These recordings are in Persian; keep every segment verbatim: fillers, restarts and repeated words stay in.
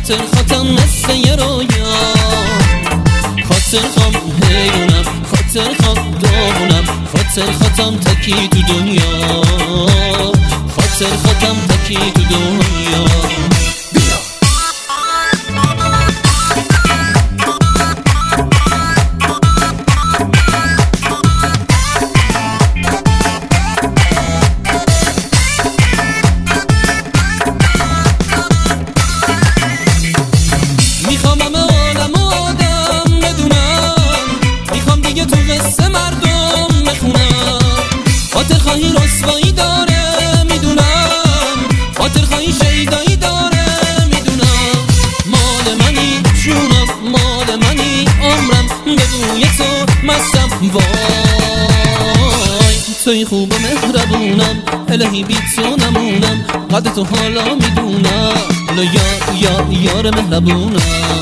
خاطر خاتم مثل یه رویا، خاطر خام حیرونم، خاطر خام داغونم، خاطر خاتم تکی تو دنیا، خاطر خاتم تکی تو دنیا. میخوام همه عالم آدم بدونم، میخوام دیگه تو قصه مردم بخونم. خاطر خواهی رسوایی داره میدونم، خاطر خواهی شیدایی داره میدونم. مال منی جونم، مال منی عمرم، بدون یه تو مستم. وای توی خوب و مهربونم، الهی بی تو نمونم. قدر تو حالا میدونم، حالا یار یار یار مهربونم.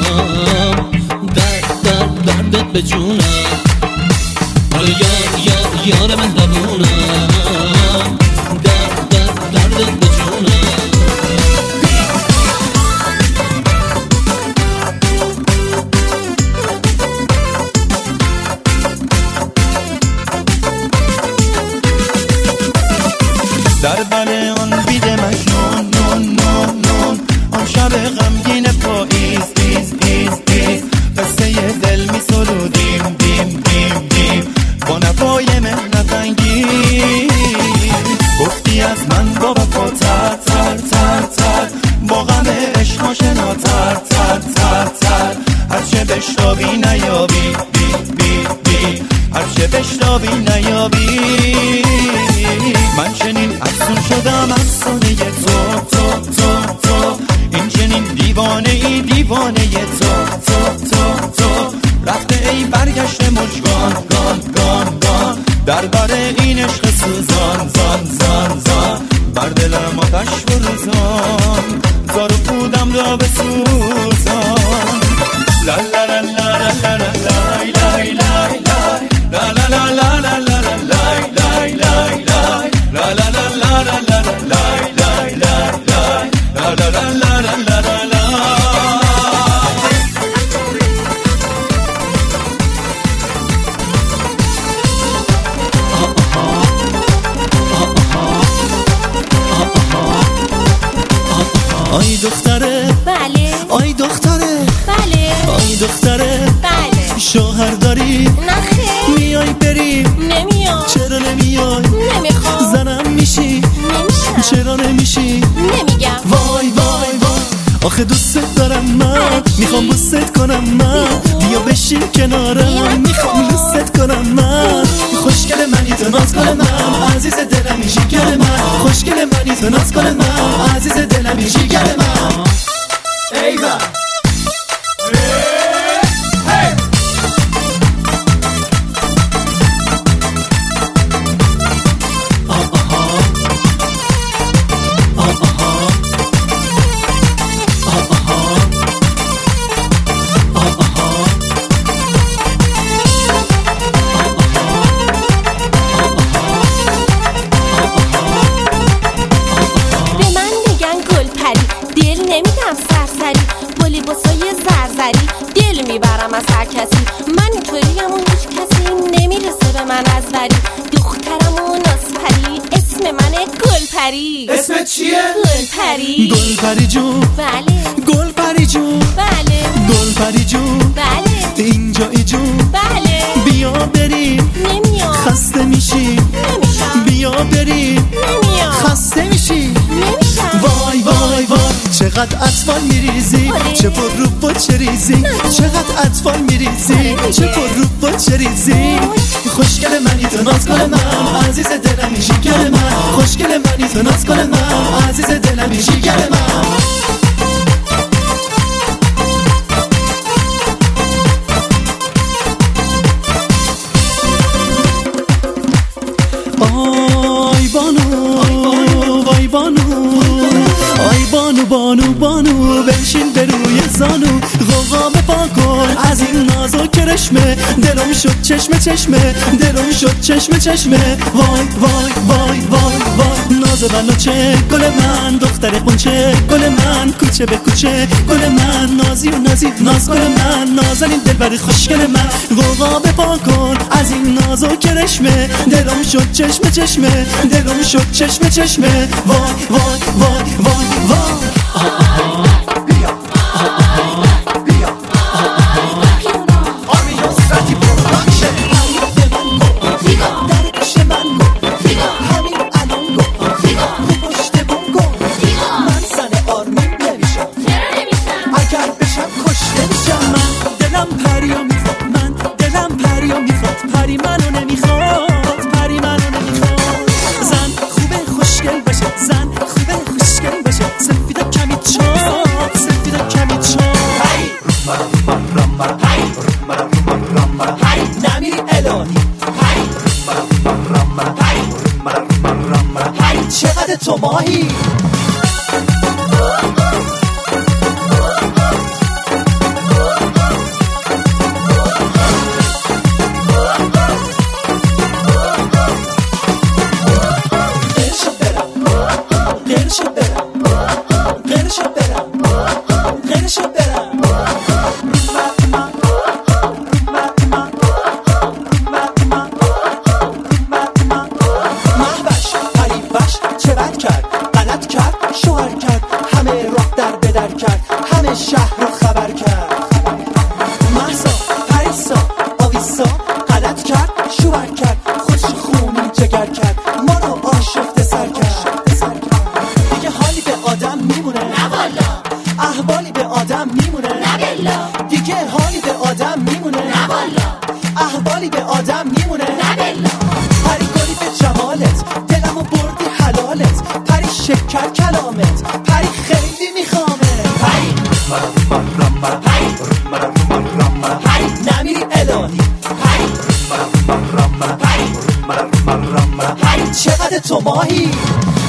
درد درد دردت به جونم، حالا یار یار یار مهربونم. درد درد دردت به جونم. در بله آن بیده مجنون نون نون نون، آن شب غمگین پاییز ایز ایز ایز، قصه دل می سرودیم دیم دیم دیم با نوای مهنت انگیز. گفتی از من با وفا تر تر تر تر، با غم عشق آشنا تر تر تر تر. هرچه بشتابی نیابی بی بی بی، هرچه بشتابی نیابی. من چنین افسون شدم افسانه تو تو تو تو، این چنین دیوانه ای دیوانه تو تو تو تو. رفته ای برگشته مژگان گان گان گان، در بر این عشق سوزان زان زان زان. بر دلم آتش بروزان، زار و خودم را بسوزان. لا لا لا لا لا لا لا لا لا لا لا لا لا لا آی دختره بله، آی دختره بله، آی دختره بله. شوهر داری؟ نخیر. میای بریم؟ نمیام. چرا نمیای؟ نمیخوام. زنم میشی؟ نمیشم. چرا نمیشی؟ نمیگم. وای وای وای آخه دوست دارم من، میخوام بوست کنم من. بیا بشین کنارم، میخوام بوست کنم من. خوشگل منی تو ناز کن من، عزیز دلمی جیگر من. خوشگل منی تو ناز کن من، عزیز دلمی جیگر من. ایوه دل میبرم از هر کسی، من اینطوریم و هیچ کسی نمیرسه به من از وری. دخترم و نازپری، اسم منه گلپری. اسمت چیه؟ گلپری. گلپری جون بله. گلپری جون بله. گلپری جون بله. اینجایی جون بله. بیا بریم. نمیام. خسته میشی؟ نمیشم. بیا بریم. نمیام. خسته میشی؟ نمیشم. وای وای وای چقدر اطفال میریزی، چه پر رو چه ریزی. چقدر اطفال میریزی، چه پر رو چه ریزی. خوشگل منی تو ناز کن من، عزیز دلمی جیگر من. خوشگل منی تو ناز کن من، عزیز دلمی جیگر من. آی بانو وای بانو، آی بانو بانو بانو بگو بنشین به روی زانو غوغا بپا کن از این ناز و کرشمه دلم شد چشمه چشمه دلم شد چشمه چشمه وای وای وای وای وای ناز بناچه گل من دختر قنچه گل من کوچه به کوچه گل من نازی و نازی ناز گل من نازنین دلبر خوشگل من غوغا بپا کن از این ناز و کرشمه دلم شد چشمه چشمه دلم شد چشمه چشمه وای وای وای وای وای پری منو نمیخواد پری منو نمیخواد زن خوبه خوشگل باشه زن خوبه خوشگل باشه سفید کمی چاق سفید کمی چاق هی رما رما هی رما رما هی نمیری الهی هی رما رما هی رما رما هی چقدر تو ماهی شهر رو خبر کرد محسا پریسا آویسا غلط کرد شوهر کرد خوش خونی جگر کرد ما رو آشفته سر کرد دیگه حالی به آدم میمونه نه والا احوالی به آدم میمونه نه بلا دیگه حالی به آدم میمونه نه والا احوالی به آدم میمونه نه بلا پری گلی به جمالت دلمو بردی حلالت پری شکر کلامت پری خیلی میخوامه پری هی نمیری الهی هی هی چقدر تو ماهی